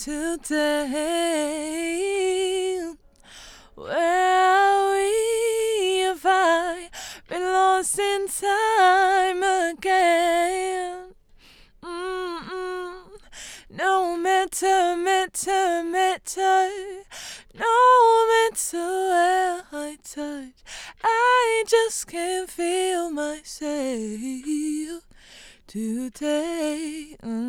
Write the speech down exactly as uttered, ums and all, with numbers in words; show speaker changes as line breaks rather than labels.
today. Where are we if I been lost in time again? Mm-mm. No matter, matter, matter, no matter where I touch, I just can't feel myself today. Mm.